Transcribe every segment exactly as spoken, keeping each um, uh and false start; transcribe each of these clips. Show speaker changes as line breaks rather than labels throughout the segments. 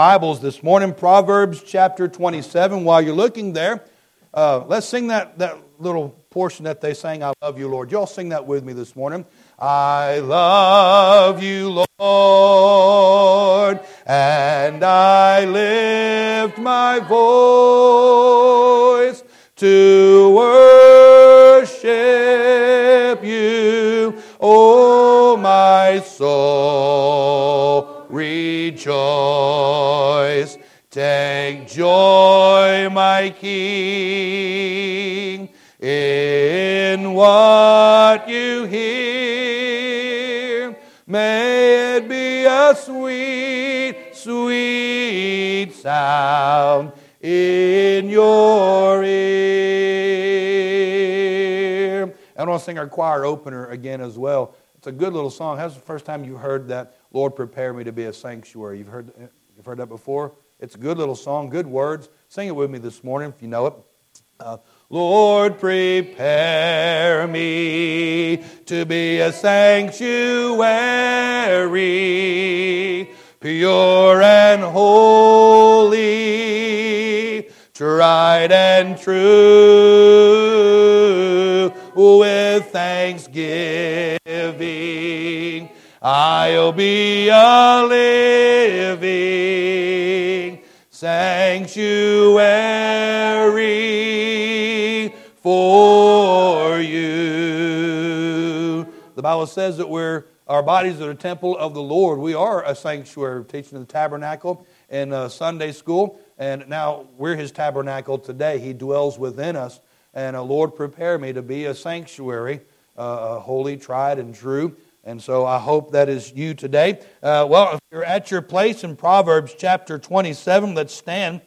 Bibles this morning, Proverbs chapter twenty-seven. While you're looking there, uh, let's sing that, that little portion that they sang, I love you, Lord. Y'all sing that with me this morning. I love you, Lord, and I lift my voice to worship you, O my soul. Rejoice, take joy, my King, in what you hear. May it be a sweet, sweet sound in your ear. I want to sing our choir opener again as well. It's a good little song. How's the first time you heard that? Lord, prepare me to be a sanctuary. You've heard, you've heard that before? It's a good little song, good words. Sing it with me this morning if you know it. Uh, Lord, prepare me to be a sanctuary, pure and holy, tried and true, with thanksgiving. I'll be a living sanctuary for you. The Bible says that we're our bodies are the temple of the Lord. We are a sanctuary. We're teaching in the tabernacle in uh, Sunday school, and now we're His tabernacle today. He dwells within us. And uh, Lord, prepare me to be a sanctuary, uh, holy, tried, and true. And so I hope that is you today. Uh, well, if you're at your place in Proverbs chapter twenty-seven, let's stand.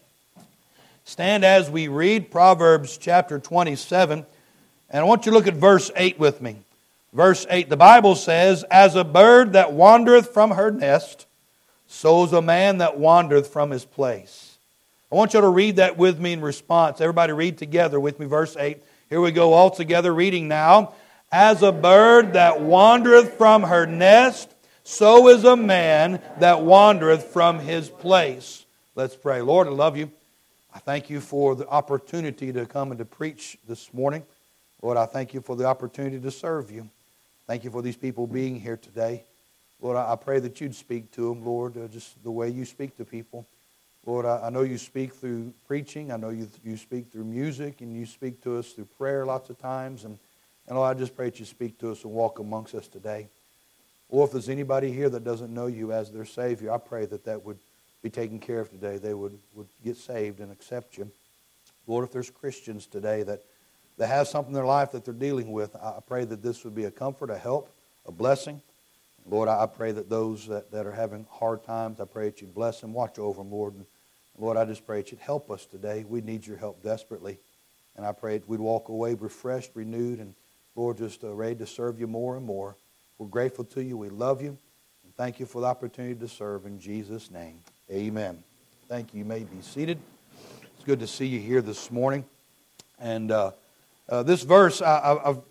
Stand as we read Proverbs chapter twenty-seven. And I want you to look at verse eight with me. Verse eight, the Bible says, as a bird that wandereth from her nest, so is a man that wandereth from his place. I want you to read that with me in response. Everybody read together with me, verse eight. Here we go all together reading now. As a bird that wandereth from her nest, so is a man that wandereth from his place. Let's pray. Lord, I love you. I thank you for the opportunity to come and to preach this morning. Lord, I thank you for the opportunity to serve you. Thank you for these people being here today. Lord, I pray that you'd speak to them, Lord, uh, just the way you speak to people. Lord, I, I know you speak through preaching. I know you, you speak through music, and you speak to us through prayer lots of times. And And Lord, I just pray that you speak to us and walk amongst us today. Or if there's anybody here that doesn't know you as their Savior, I pray that that would be taken care of today. They would, would get saved and accept you. Lord, if there's Christians today that, that have something in their life that they're dealing with, I pray that this would be a comfort, a help, a blessing. Lord, I pray that those that, that are having hard times, I pray that you'd bless them, watch over them, Lord. And Lord, I just pray that you'd help us today. We need your help desperately. And I pray that we'd walk away refreshed, renewed, and Lord, just uh, ready to serve you more and more. We're grateful to you. We love you. And thank you for the opportunity to serve in Jesus' name. Amen. Thank you. You may be seated. It's good to see you here this morning. And uh, uh, this verse, I, I, I've,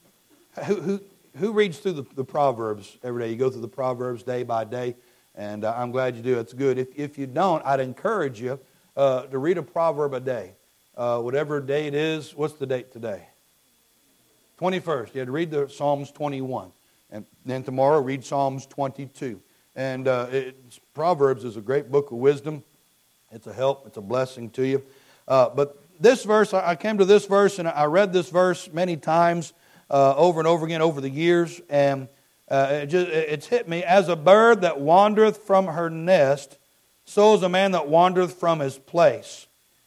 who, who, who reads through the, the Proverbs every day? You go through the Proverbs day by day, and uh, I'm glad you do. It's good. If, if you don't, I'd encourage you uh, to read a proverb a day. Uh, whatever day it is. What's the date today? twenty-first. You had to read the Psalms twenty-one. And then tomorrow, read Psalms twenty-two. And uh, it, Proverbs is a great book of wisdom. It's a help. It's a blessing to you. Uh, but this verse, I came to this verse, and I read this verse many times uh, over and over again over the years. And uh, it just, it's hit me. As a bird that wandereth from her nest, so is a man that wandereth from his place.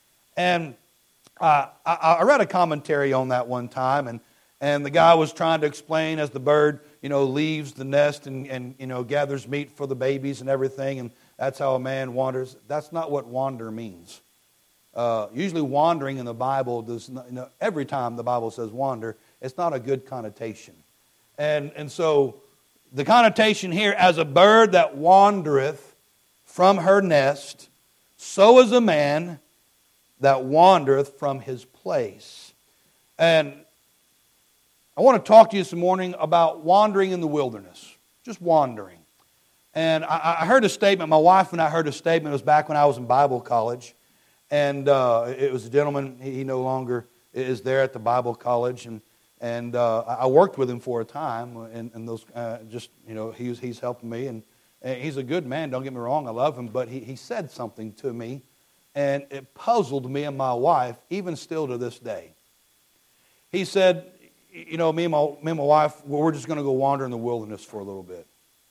And uh, I, I read a commentary on that one time, and And the guy was trying to explain as the bird, you know, leaves the nest and, and, you know, gathers meat for the babies and everything, and that's how a man wanders. That's not what wander means. Uh, usually wandering in the Bible, does not, you know, every time the Bible says wander, it's not a good connotation. And, and so the connotation here, as a bird that wandereth from her nest, so is a man that wandereth from his place. And I want to talk to you this morning about wandering in the wilderness. Just wandering. And I, I heard a statement, my wife and I heard a statement, it was back when I was in Bible college. And uh, it was a gentleman, he, he no longer is there at the Bible college. And and uh, I worked with him for a time. And, and those uh, just, you know, he's, he's helping me. And, and he's a good man, don't get me wrong, I love him. But he, he said something to me. And it puzzled me and my wife, even still to this day. He said, you know, me and my, me and my wife, well, we're just going to go wander in the wilderness for a little bit.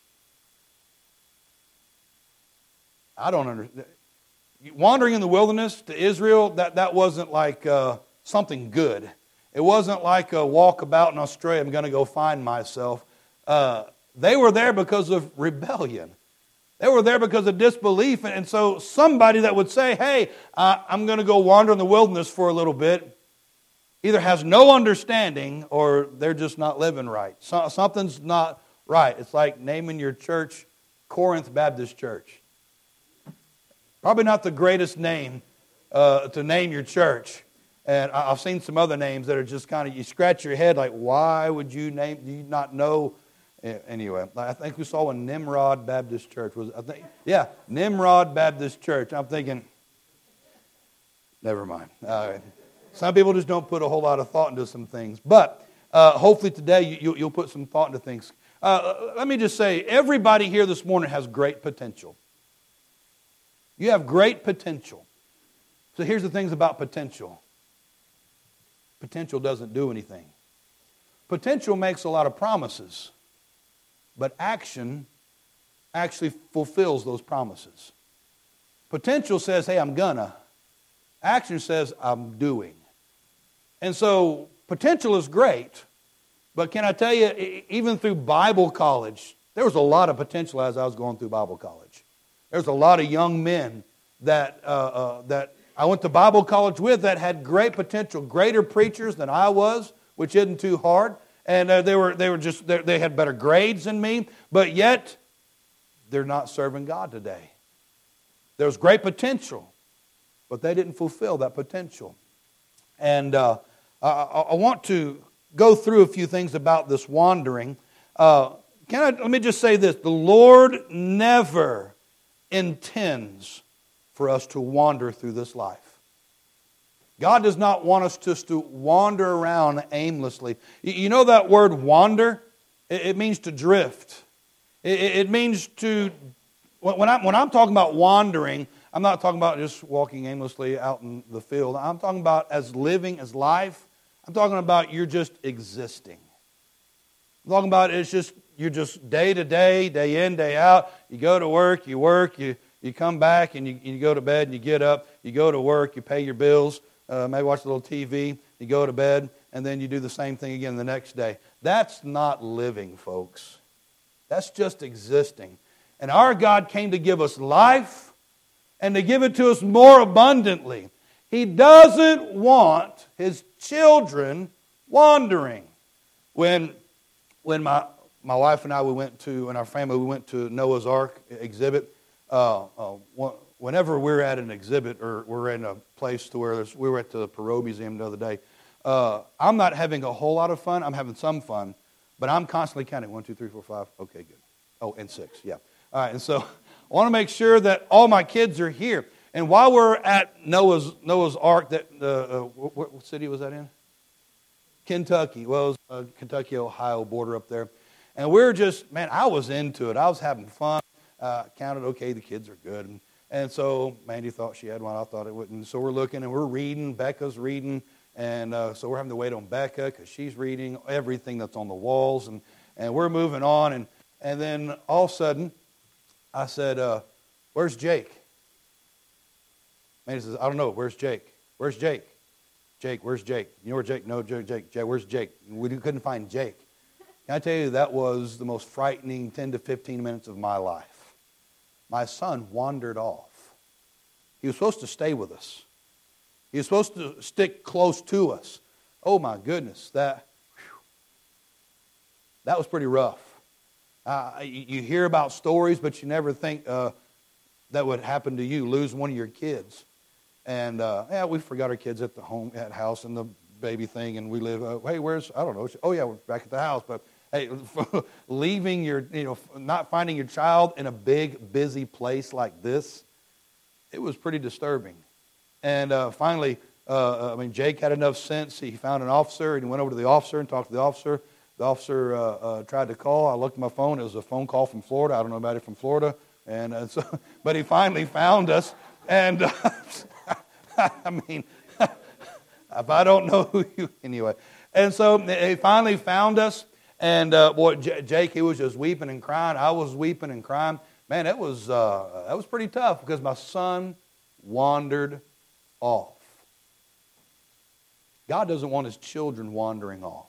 I don't understand. Wandering in the wilderness to Israel, that, that wasn't like uh, something good. It wasn't like a walkabout in Australia, I'm going to go find myself. Uh, they were there because of rebellion. They were there because of disbelief. And so somebody that would say, hey, uh, I'm going to go wander in the wilderness for a little bit, either has no understanding or they're just not living right. So, something's not right. It's like naming your church Corinth Baptist Church. Probably not the greatest name uh, to name your church. And I've seen some other names that are just kind of, you scratch your head like, why would you name, do you not know? Anyway, I think we saw a Nimrod Baptist Church. Was I think, yeah, Nimrod Baptist Church. I'm thinking, never mind. All right. Some people just don't put a whole lot of thought into some things. But uh, hopefully today you, you'll put some thought into things. Uh, let me just say, everybody here this morning has great potential. You have great potential. So here's the things about potential. Potential doesn't do anything. Potential makes a lot of promises. But action actually fulfills those promises. Potential says, hey, I'm gonna. Action says, I'm doing. And so, potential is great. But can I tell you, even through Bible college, there was a lot of potential as I was going through Bible college. There was a lot of young men that, uh, uh, that I went to Bible college with that had great potential, greater preachers than I was, which isn't too hard. And uh, they were they were just they had better grades than me, but yet they're not serving God today. There was great potential, but they didn't fulfill that potential. And uh, I, I want to go through a few things about this wandering. Uh, can I? Let me just say this: the Lord never intends for us to wander through this life. God does not want us just to wander around aimlessly. You know that word wander? It means to drift. It means to, when I'm, when I'm talking about wandering, I'm not talking about just walking aimlessly out in the field. I'm talking about as living, as life. I'm talking about you're just existing. I'm talking about it's just, you're just day to day, day in, day out. You go to work, you work, you, you come back and you, you go to bed and you get up. You go to work, you pay your bills. Uh, maybe watch a little T V, you go to bed, and then you do the same thing again the next day. That's not living, folks. That's just existing. And our God came to give us life and to give it to us more abundantly. He doesn't want His children wandering. When, when my, my wife and I, we went to, and our family, we went to Noah's Ark exhibit, uh, uh, one, whenever we're at an exhibit or we're in a place to where there's, we were at the Perot Museum the other day, uh, I'm not having a whole lot of fun. I'm having some fun, but I'm constantly counting. One, two, three, four, five. Okay, good. Oh, and six, yeah. All right, and so I want to make sure that all my kids are here. And while we're at Noah's Noah's Ark, that uh, uh, what, what city was that in? Kentucky. Well, it was uh, Kentucky, Ohio border up there. And we we're just, man, I was into it. I was having fun. Uh, counted, okay, the kids are good. And, And so Mandy thought she had one. I thought it wouldn't. So we're looking and we're reading. Becca's reading. And uh, so we're having to wait on Becca because she's reading everything that's on the walls. And, and we're moving on. And, and then all of a sudden, I said, uh, where's Jake? Mandy says, I don't know. Where's Jake? Where's Jake? Jake, where's Jake? You know where Jake? No, Jake, Jake. Jake, where's Jake? We couldn't find Jake. Can I tell you, that was the most frightening ten to fifteen minutes of my life. My son wandered off. He was supposed to stay with us. He was supposed to stick close to us. Oh my goodness, that whew, that was pretty rough. Uh, you, you hear about stories, but you never think uh, that would happen to you, lose one of your kids. And uh, yeah, we forgot our kids at the home, at house, and the baby thing, and we live. Uh, hey, where's? I don't know. Oh yeah, we're back at the house, but Hey, leaving your, you know, not finding your child in a big, busy place like this, it was pretty disturbing. And uh, finally, uh, I mean, Jake had enough sense. He found an officer, and he went over to the officer and talked to the officer. The officer uh, uh, tried to call. I looked at my phone. It was a phone call from Florida. I don't know about it from Florida. And uh, so, but he finally found us. And uh, I mean, if I don't know who you, anyway. And so he finally found us. And uh, boy, J- Jake, he was just weeping and crying. I was weeping and crying. Man, it was uh, that was pretty tough because my son wandered off. God doesn't want His children wandering off.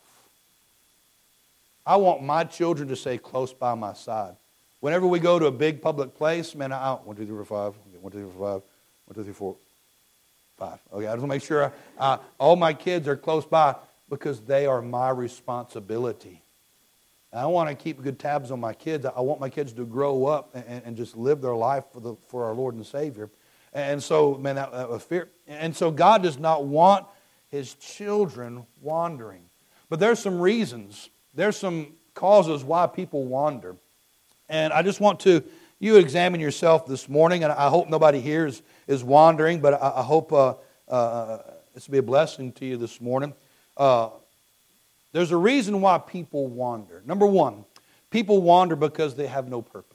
I want my children to stay close by my side. Whenever we go to a big public place, man, I, one, two, three, four, five. One, two, three, four, five. One, two, three, four, five. Okay, I just want to make sure I, I, all my kids are close by because they are my responsibility. And I want to keep good tabs on my kids. I want my kids to grow up and, and just live their life for the for our Lord and Savior. And so, man, that, that was fear. And so God does not want His children wandering. But there's some reasons. There's some causes why people wander. And I just want to, you examine yourself this morning, and I hope nobody here is, is wandering, but I, I hope uh, uh, this will be a blessing to you this morning. Uh, there's a reason why people wander. Number one, people wander because they have no purpose.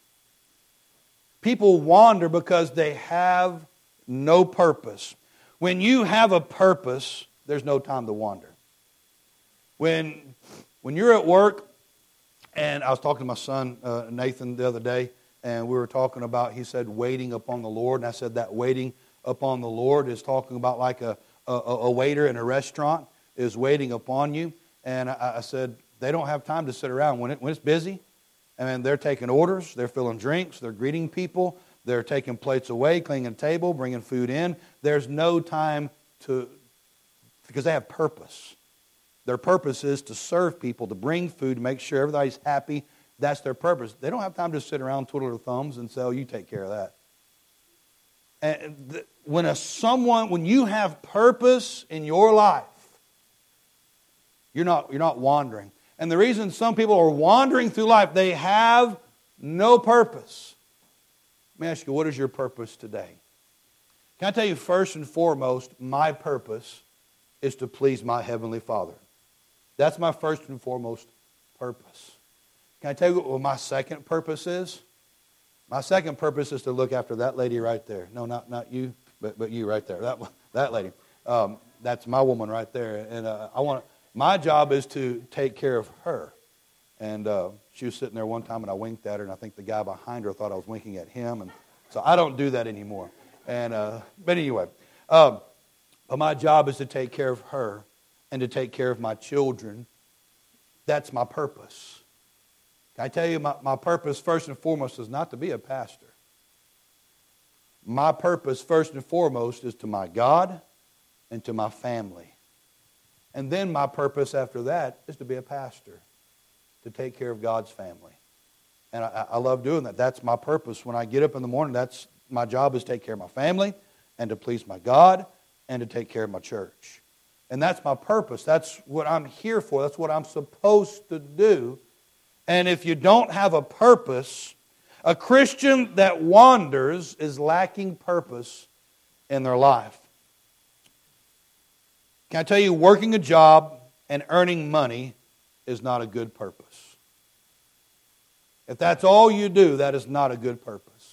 People wander because they have no purpose. When you have a purpose, there's no time to wander. When, when you're at work, and I was talking to my son, uh, Nathan, the other day, and we were talking about, he said, waiting upon the Lord. And I said that waiting upon the Lord is talking about like a, a, a waiter in a restaurant is waiting upon you. And I, I said, they don't have time to sit around. When, it, when it's busy, and they're taking orders, they're filling drinks, they're greeting people, they're taking plates away, cleaning a table, bringing food in. There's no time to, because they have purpose. Their purpose is to serve people, to bring food, to make sure everybody's happy. That's their purpose. They don't have time to sit around, twiddle their thumbs, and say, "Oh, you take care of that." And th- when a someone, when you have purpose in your life, you're not you're not wandering. And the reason some people are wandering through life, they have no purpose. Let me ask you, what is your purpose today? Can I tell you, first and foremost, my purpose is to please my Heavenly Father. That's my first and foremost purpose. Can I tell you what my second purpose is? My second purpose is to look after that lady right there. No, not not you, but but you right there. That that lady. Um, that's my woman right there. And uh, I want my job is to take care of her. And uh, she was sitting there one time, and I winked at her, and I think the guy behind her thought I was winking at him, and so I don't do that anymore. And uh, but anyway, um, but my job is to take care of her and to take care of my children. That's my purpose. Can I tell you, my, my purpose first and foremost is not to be a pastor. My purpose first and foremost is to my God and to my family. And then my purpose after that is to be a pastor, to take care of God's family. And I, I love doing that. That's my purpose. When I get up in the morning, that's my job is to take care of my family and to please my God and to take care of my church. And that's my purpose. That's what I'm here for. That's what I'm supposed to do. And if you don't have a purpose, a Christian that wanders is lacking purpose in their life. Can I tell you, working a job and earning money is not a good purpose. If that's all you do, that is not a good purpose.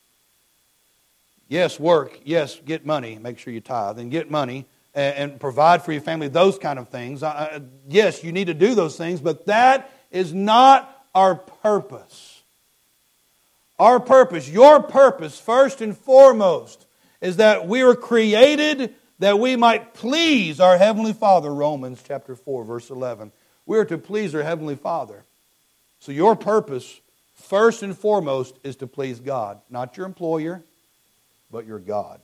Yes, work. Yes, get money. Make sure you tithe and get money and, and provide for your family, those kind of things. Uh, yes, you need to do those things, but that is not our purpose. Our purpose, your purpose, first and foremost, is that we were created that we might please our Heavenly Father, Romans chapter four, verse eleven. We are to please our Heavenly Father. So your purpose, first and foremost, is to please God. Not your employer, but your God.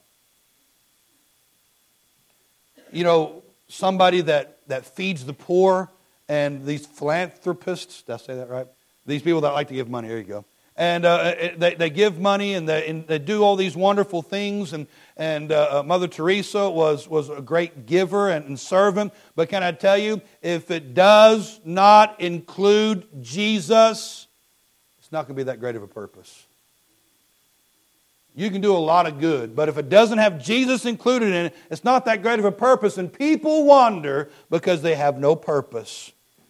You know, somebody that, that feeds the poor and these philanthropists, did I say that right? These people that like to give money, there you go. And uh, they, they give money and they, and they do all these wonderful things. And, and uh, Mother Teresa was, was a great giver and, and servant. But can I tell you, if it does not include Jesus, it's not going to be that great of a purpose. You can do a lot of good, but if it doesn't have Jesus included in it, it's not that great of a purpose. And people wander because they have no purpose.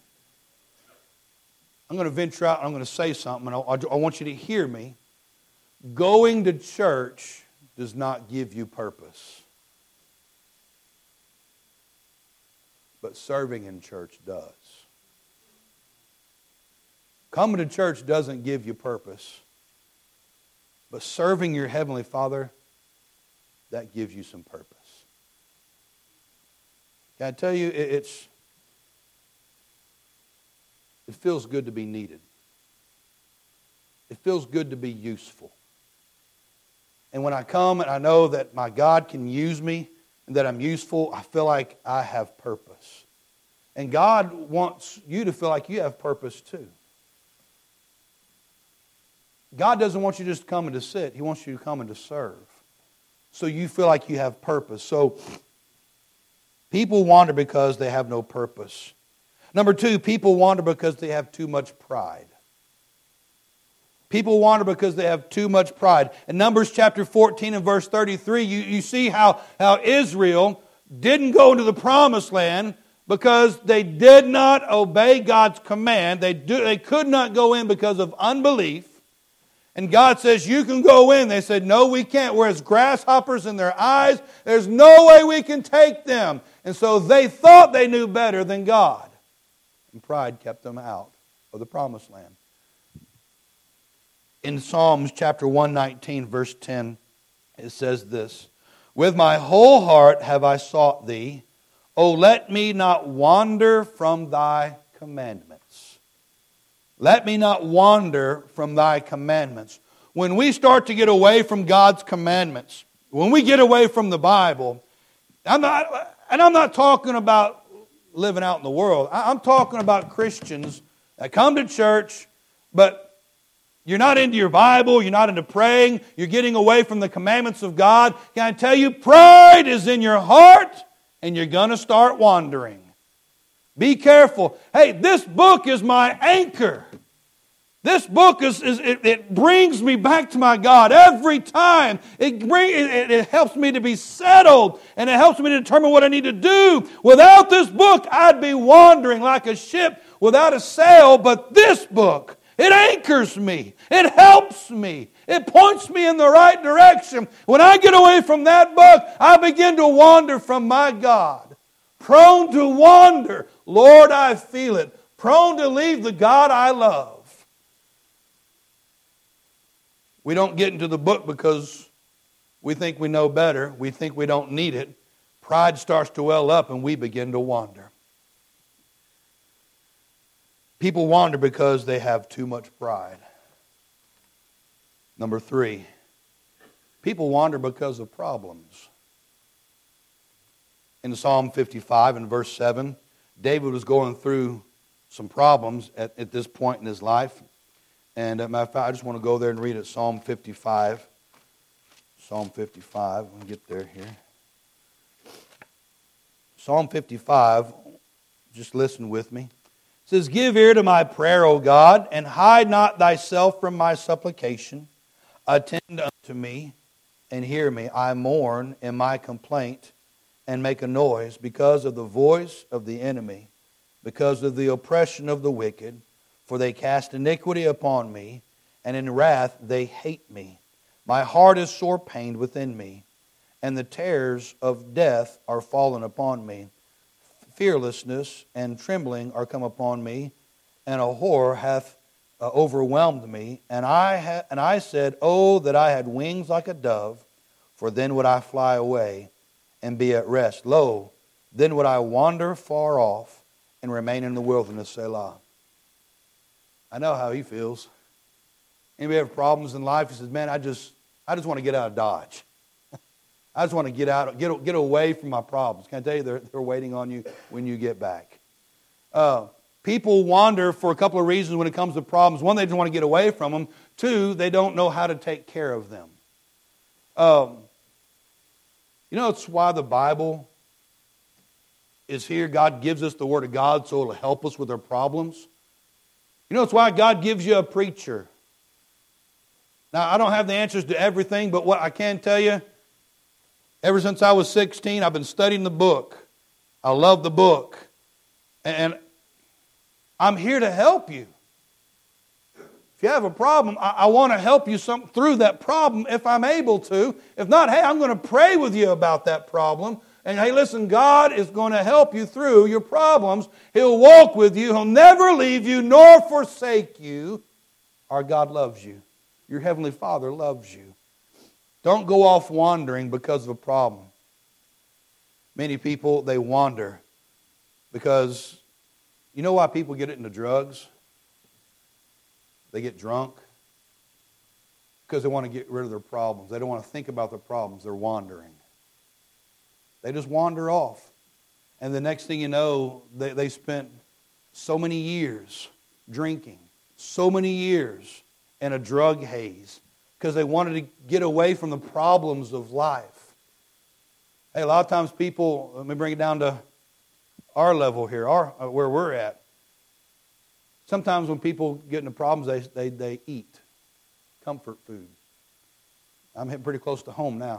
I'm going to venture out and I'm going to say something, and I, I want you to hear me. Going to church does not give you purpose. But serving in church does. Coming to church doesn't give you purpose. But serving your Heavenly Father, that gives you some purpose. Can I tell you, it's... It feels good to be needed. It feels good to be useful. And when I come and I know that my God can use me and that I'm useful, I feel like I have purpose. And God wants you to feel like you have purpose too. God doesn't want you just to come and to sit. He wants you to come and to serve. So you feel like you have purpose. So people wander because they have no purpose. Number two, people wander because they have too much pride. People wander because they have too much pride. In Numbers chapter fourteen and verse thirty-three, you, you see how, how Israel didn't go into the promised land because they did not obey God's command. They, do, they could not go in because of unbelief. And God says, you can go in. They said, no, we can't. We're as grasshoppers in their eyes. There's no way we can take them. And so they thought they knew better than God. And pride kept them out of the promised land. In Psalms chapter one nineteen, verse ten, it says this, with my whole heart have I sought thee. O let me not wander from thy commandments. Let me not wander from thy commandments. When we start to get away from God's commandments, when we get away from the Bible, I'm not, and I'm not talking about living out in the world. I'm talking about Christians that come to church, but you're not into your Bible, you're not into praying, you're getting away from the commandments of God. Can I tell you, pride is in your heart, and you're going to start wandering. Be careful. Hey, this book is my anchor. This book is, is it, it brings me back to my God every time. It, bring, it, it helps me to be settled, and it helps me to determine what I need to do. Without this book, I'd be wandering like a ship without a sail. But this book, it anchors me. It helps me. It points me in the right direction. When I get away from that book, I begin to wander from my God. Prone to wander. Lord, I feel it. Prone to leave the God I love. We don't get into the book because we think we know better. We think we don't need it. Pride starts to well up and we begin to wander. People wander because they have too much pride. Number three, people wander because of problems. In Psalm fifty-five and verse seven, David was going through some problems at, at this point in his life. And as a matter of fact, I just want to go there and read it. Psalm fifty-five. Psalm fifty-five. Let me get there here. Psalm fifty-five. Just listen with me. It says, give ear to my prayer, O God, and hide not thyself from my supplication. Attend unto me and hear me. I mourn in my complaint and make a noise because of the voice of the enemy, because of the oppression of the wicked. For they cast iniquity upon me, and in wrath they hate me. My heart is sore pained within me, and the terrors of death are fallen upon me. Fearlessness and trembling are come upon me, and a horror hath uh, overwhelmed me. And I ha- and I said, oh, that I had wings like a dove, for then would I fly away and be at rest. Lo, then would I wander far off and remain in the wilderness, Selah. I know how he feels. Anybody have problems in life? He says, man, I just I just want to get out of Dodge. I just want to get out, get, get away from my problems. Can I tell you, they're, they're waiting on you when you get back. Uh, people wander for a couple of reasons when it comes to problems. One, they just want to get away from them. Two, they don't know how to take care of them. Um, you know, it's why the Bible is here. God gives us the Word of God so it'll help us with our problems. You know, it's why God gives you a preacher. Now, I don't have the answers to everything, but what I can tell you, ever since I was sixteen, I've been studying the book. I love the book. And I'm here to help you. If you have a problem, I, I want to help you some, through that problem if I'm able to. If not, hey, I'm going to pray with you about that problem. And hey, listen, God is going to help you through your problems. He'll walk with you. He'll never leave you nor forsake you. Our God loves you. Your Heavenly Father loves you. Don't go off wandering because of a problem. Many people, they wander because, you know why people get into drugs? They get drunk because they want to get rid of their problems. They don't want to think about their problems. They're wandering. They just wander off. And the next thing you know, they, they spent so many years drinking, so many years in a drug haze because they wanted to get away from the problems of life. Hey, a lot of times people, let me bring it down to our level here, our, where we're at. Sometimes when people get into problems, they, they, they eat comfort food. I'm hitting pretty close to home now.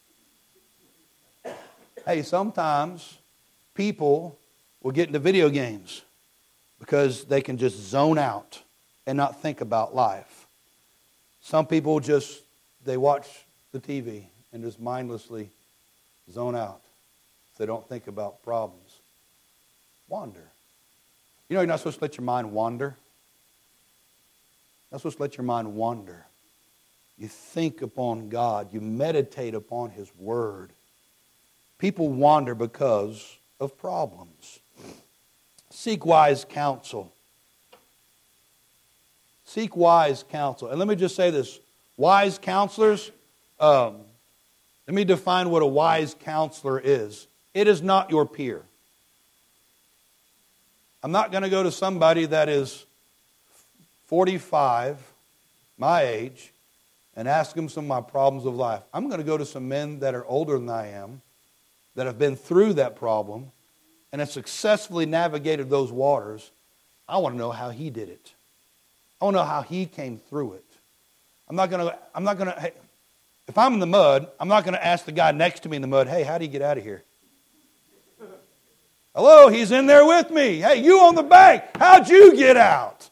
Hey, sometimes people will get into video games because they can just zone out and not think about life. Some people just, they watch the T V and just mindlessly zone out. They don't think about problems. Wander. You know you're not supposed to let your mind wander? You're not supposed to let your mind wander. You think upon God. You meditate upon His Word. People wander because of problems. Seek wise counsel. Seek wise counsel. And let me just say this. Wise counselors, um, let me define what a wise counselor is. It is not your peer. I'm not going to go to somebody that is forty-five, my age, and ask them some of my problems of life. I'm going to go to some men that are older than I am, that have been through that problem, and have successfully navigated those waters. I want to know how he did it. I want to know how he came through it. I'm not going to, I'm not going to, hey, if I'm in the mud, I'm not going to ask the guy next to me in the mud, hey, how do you get out of here? Hello, he's in there with me. Hey, you on the bank, how'd you get out?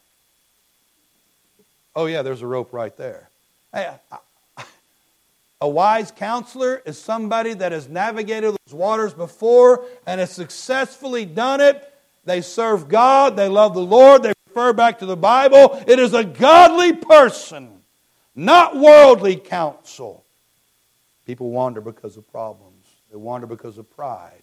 Oh yeah, there's a rope right there. Hey, I, a wise counselor is somebody that has navigated those waters before and has successfully done it. They serve God, they love the Lord, they refer back to the Bible. It is a godly person, not worldly counsel. People wander because of problems. They wander because of pride.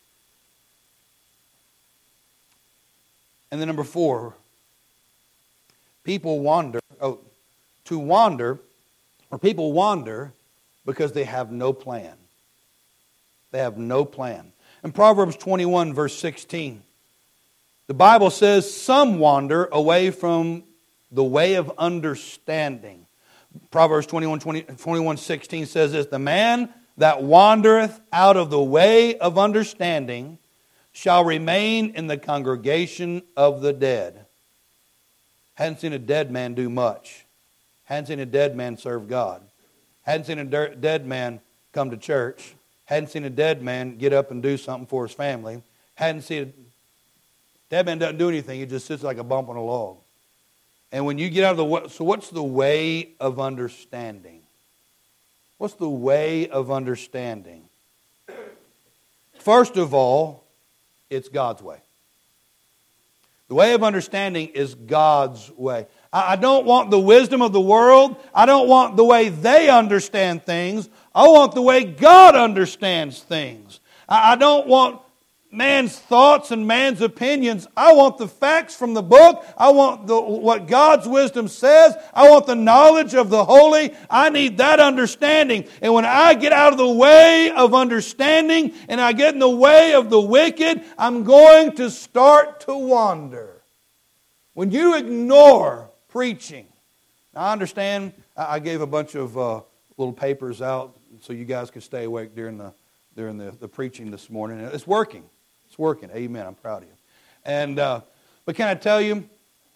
And then number four, people wander, oh, to wander, or people wander because they have no plan. They have no plan. In Proverbs twenty-one, verse sixteen, the Bible says, some wander away from the way of understanding. Proverbs twenty-one, twenty, twenty-one sixteen says this, the man that wandereth out of the way of understanding shall remain in the congregation of the dead. Hadn't seen a dead man do much. Hadn't seen a dead man serve God. Hadn't seen a dead man come to church. Hadn't seen a dead man get up and do something for his family. Hadn't seen a dead man doesn't do anything. He just sits like a bump on a log. And when you get out of the way, so what's the way of understanding? What's the way of understanding? First of all, it's God's way. The way of understanding is God's way. I don't want the wisdom of the world. I don't want the way they understand things. I want the way God understands things. I don't want man's thoughts and man's opinions. I want the facts from the book. I want the, what God's wisdom says. I want the knowledge of the holy. I need that understanding. And when I get out of the way of understanding and I get in the way of the wicked, I'm going to start to wander. When you ignore preaching, Now, I understand I gave a bunch of uh, little papers out so you guys could stay awake during the during the, the preaching this morning. It's working. It's working. Amen. I'm proud of you. And uh, but can I tell you,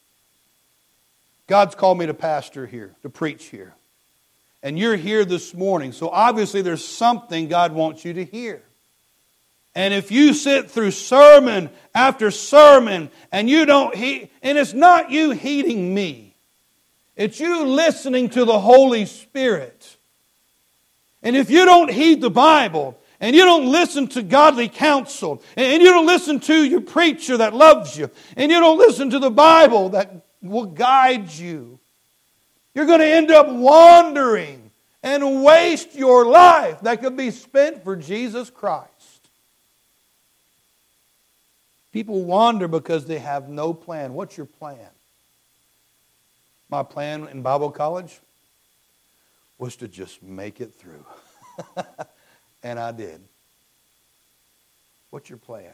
God's called me to pastor here, to preach here. And you're here this morning, so obviously there's something God wants you to hear. And if you sit through sermon after sermon and you don't heed, and it's not you heeding me, it's you listening to the Holy Spirit. And if you don't heed the Bible, and you don't listen to godly counsel, and you don't listen to your preacher that loves you, and you don't listen to the Bible that will guide you, you're going to end up wandering and waste your life that could be spent for Jesus Christ. People wander because they have no plan. What's your plan? My plan in Bible college was to just make it through. And I did. What's your plan?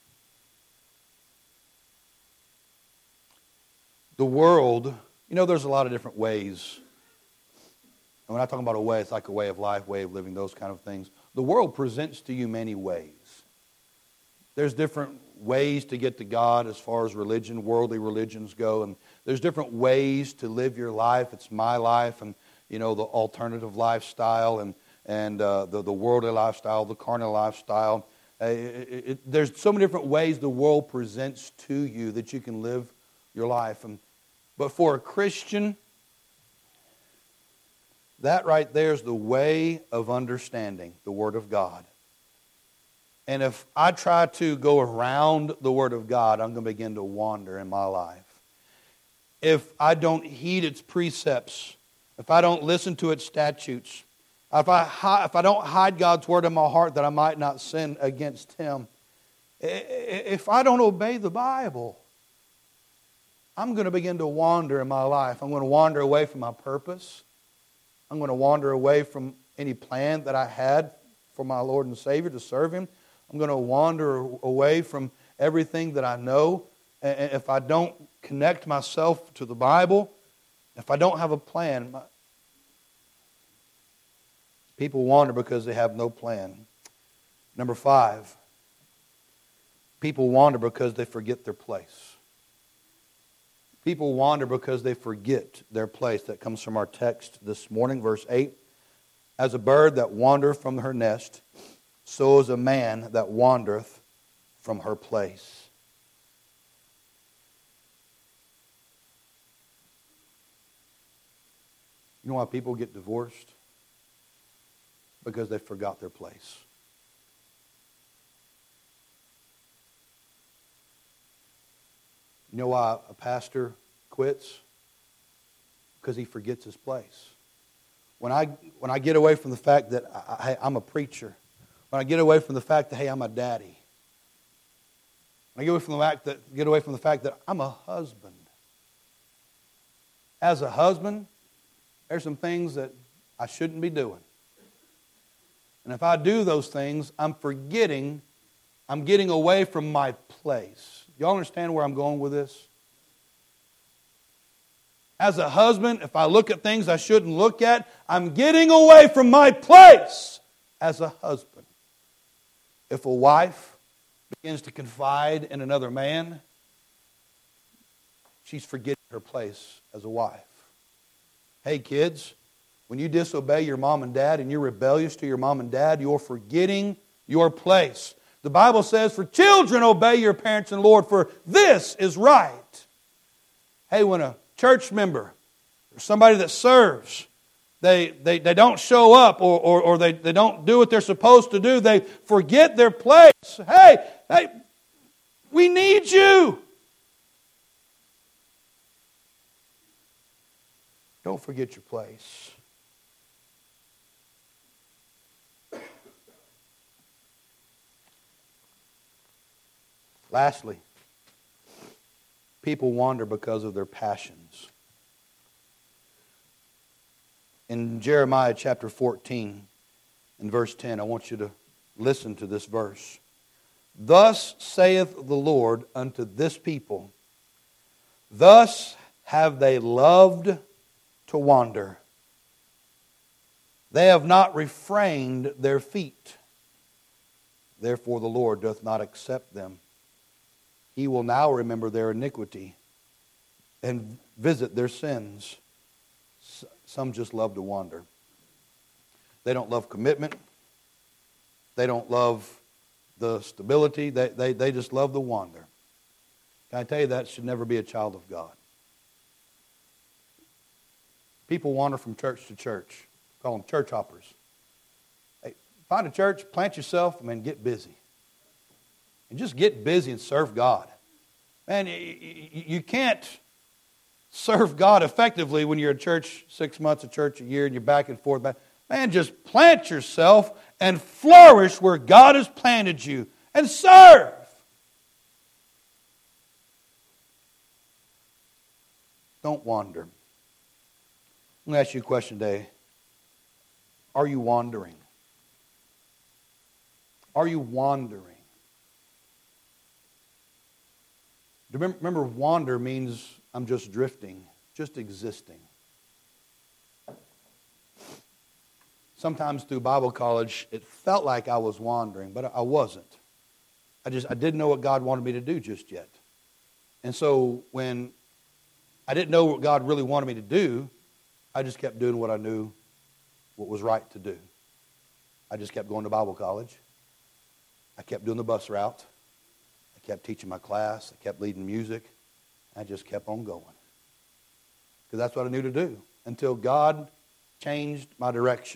The world, you know, there's a lot of different ways. And when I talk about a way, it's like a way of life, way of living, those kind of things. The world presents to you many ways. There's different ways to get to God as far as religion, worldly religions go. And there's different ways to live your life. It's my life and, you know, the alternative lifestyle and, and uh, the, the worldly lifestyle, the carnal lifestyle. Uh, it, it, there's so many different ways the world presents to you that you can live your life. And, but for a Christian, that right there is the way of understanding the Word of God. And if I try to go around the Word of God, I'm going to begin to wander in my life. If I don't heed its precepts, if I don't listen to its statutes, if I, if I don't hide God's Word in my heart that I might not sin against Him, if I don't obey the Bible, I'm going to begin to wander in my life. I'm going to wander away from my purpose. I'm going to wander away from any plan that I had for my Lord and Savior to serve Him. I'm going to wander away from everything that I know. And if I don't connect myself to the Bible, if I don't have a plan, my, people wander because they have no plan. Number five, people wander because they forget their place. People wander because they forget their place. That comes from our text this morning, verse eight. As a bird that wandereth from her nest, so is a man that wandereth from her place. You know why people get divorced? Because they forgot their place. You know why a pastor quits? Because he forgets his place. When I when I get away from the fact that I, I, I'm a preacher, when I get away from the fact that, hey, I'm a daddy, when I get away from the fact that get away from the fact that I'm a husband. As a husband, there's some things that I shouldn't be doing. And if I do those things, I'm forgetting, I'm getting away from my place. Y'all understand where I'm going with this? As a husband, if I look at things I shouldn't look at, I'm getting away from my place as a husband. If a wife begins to confide in another man, she's forgetting her place as a wife. Hey kids, when you disobey your mom and dad and you're rebellious to your mom and dad, you're forgetting your place. The Bible says, for children obey your parents in the Lord, for this is right. Hey, when a church member or somebody that serves, they, they, they don't show up or, or, or they, they don't do what they're supposed to do, they forget their place. Hey, hey, we need you. Don't forget your place. Lastly, people wander because of their passions. In Jeremiah chapter fourteen, in verse ten, I want you to listen to this verse. Thus saith the Lord unto this people, thus have they loved to wander. They have not refrained their feet. Therefore the Lord doth not accept them. He will now remember their iniquity and visit their sins. Some just love to wander. They don't love commitment. They don't love the stability. They, they, they just love to wander. Can I tell you that should never be a child of God? People wander from church to church. Call them church hoppers. Hey, find a church, plant yourself, and man, get busy. And just get busy and serve God. Man, you can't serve God effectively when you're at church six months, a church a year, and you're back and forth. Man, just plant yourself and flourish where God has planted you and serve. Don't wander. I'm going to ask you a question today. Are you wandering? Are you wandering? Remember, wander means I'm just drifting, just existing. Sometimes through Bible college, it felt like I was wandering, but I wasn't. I just I didn't know what God wanted me to do just yet. And so when I didn't know what God really wanted me to do, I just kept doing what I knew what was right to do. I just kept going to Bible college. I kept doing the bus route. I kept teaching my class. I kept leading music. I just kept on going. Because that's what I knew to do until God changed my direction.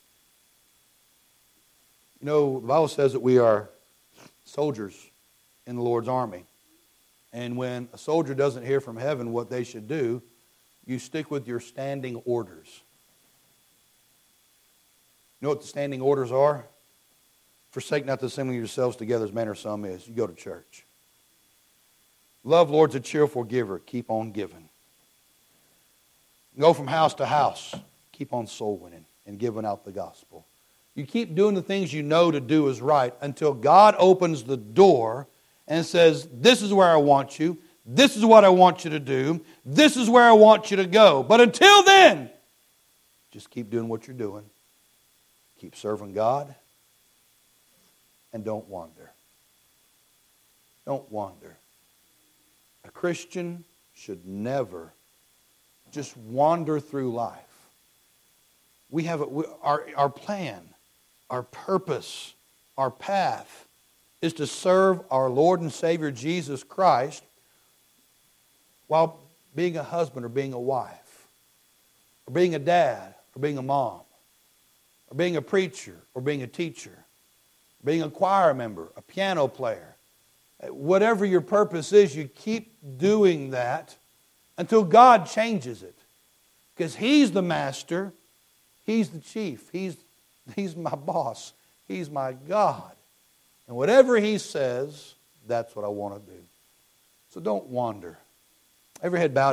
You know, the Bible says that we are soldiers in the Lord's army. And when a soldier doesn't hear from heaven what they should do, you stick with your standing orders. You know what the standing orders are? Forsake not the assembling of yourselves together as manner some is. You go to church. Love, Lord's a cheerful giver. Keep on giving. Go from house to house. Keep on soul winning and giving out the gospel. You keep doing the things you know to do is right until God opens the door and says, this is where I want you. This is what I want you to do. This is where I want you to go. But until then, just keep doing what you're doing. Keep serving God. And don't wander. Don't wander. A Christian should never just wander through life. We have a, we, our, our plan, our purpose, our path is to serve our Lord and Savior Jesus Christ while being a husband or being a wife, or being a dad or being a mom, or being a preacher or being a teacher, being a choir member, a piano player. Whatever your purpose is, you keep doing that until God changes it. Because He's the master. He's the chief. He's, he's my boss. He's my God. And whatever He says, that's what I want to do. So don't wander. Every head bowed.